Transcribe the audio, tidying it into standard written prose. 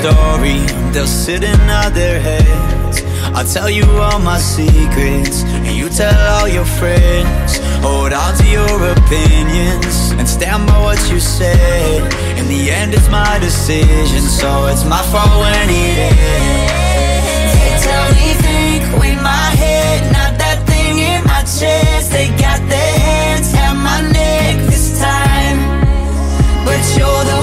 story, they'll sit and nod their heads. I'll tell you all my secrets, and you tell all your friends. Hold on to your opinions, and stand by what you said. In the end it's my decision, so it's my fault when it ends. They tell me think with my head, not that thing in my chest. They got their hands at my neck this time, but you're the